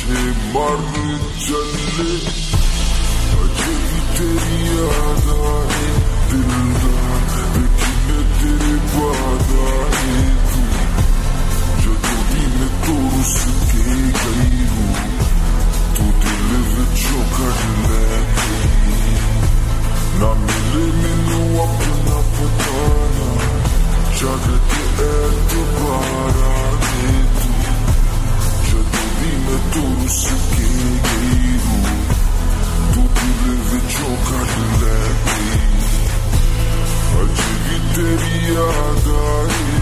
मुझे मर चले, अजय भी तेरी याद आए दिलदार, लेकिन तेरे बाद आए तू, जदों भी मैं तो रुस के गई हूँ, तू दिल विचों कढ़ लै गई, ना मिले मैनू अपना पताना, जग ते एतबार आए तू, जदों भी मैं तो रुस के गई हूँ, तू दिल विचों कढ़ लै गई, अजय भी तेरी याद आए